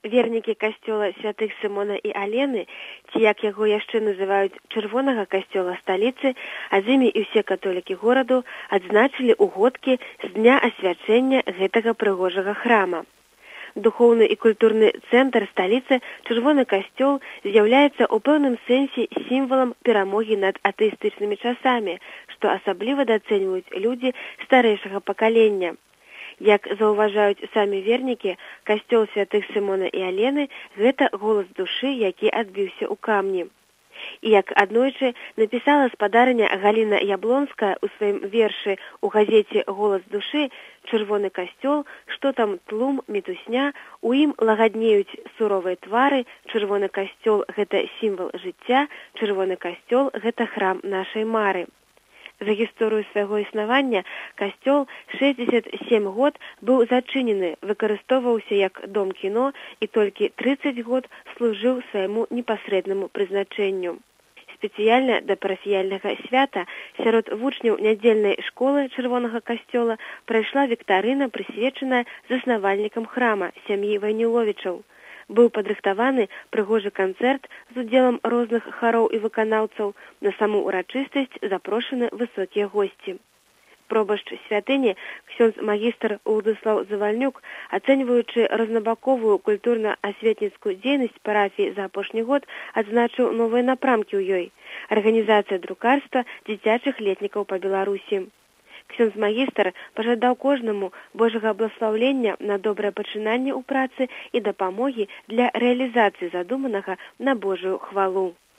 Вернікі касцёла святых Сымона і Алены, ці як яго яшчэ называюць чырвонага касцёла сталіцы, а з імі і ўсе католікі гораду адзначылі ўгодкі з дня асвячэння гэтага прыгожага храма. Духоўны і культурны цэнтр сталіцы, чырвоны касцёл, з'яўляецца ў пэўным сэнсе сімвалам перамогі над атэістычнымі часамі, што асабліва дацэньваюць людзі старэйшага пакалення. Як заўважаюць самі вернікі, касцёл святых Сымона і Алены – гэта голас душы, які адбіўся ў камні. І як аднойчы напісала спадарыня Галіна Яблонская ў сваім вершы ў газеце «Голас душы» «Чырвоны касцёл», што там тлум, мітусня, у ім лагаднеюць суровыя твары, чырвоны касцёл – гэта сімвал жыцця, чырвоны касцёл – гэта храм нашай мары. За гісторыю свайго існавання касцёл 67 год быў зачынены, выкарыстоўваўся як дом кіно і толькі 30 год служыў свайму непасрэднаму прызначэнню. Спецыяльна да парафіяльнага свята сярод вучняў нядзельнай школы чырвонага касцёла прайшла віктарына, прысвечаная заснавальнікам храма, сям'і Вайніловічаў. Быў падрыхтаваны прыгожы канцэрт з удзелам розных хароў і выканаўцаў, на саму ўрачыстасць запрошаны высокія госці. Пробашч святыні, ксёндз-магістр Уладыслаў Завальнюк, ацэньваючы рознабаковую культурна-асветніцкую дзейнасць парафіі за апошні год, адзначыў новыя напрамкі ў ёй. Арганізацыя друкарства дзіцячых летнікаў па Беларусі. Ксёндз-магістр пажадаў кожнаму Божага благаслаўлення на добрае пачынанне ў працы і дапамогі для рэалізацыі задуманага на Божую хвалу.